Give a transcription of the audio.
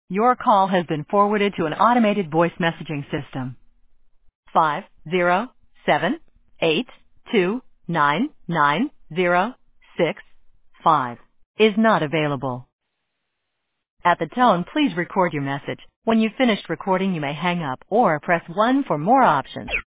Your call has been forwarded to an automated voice messaging system. 507-829-9065 is not available. At the tone, please record your message. When you've finished recording, you may hang up or press 1 for more options.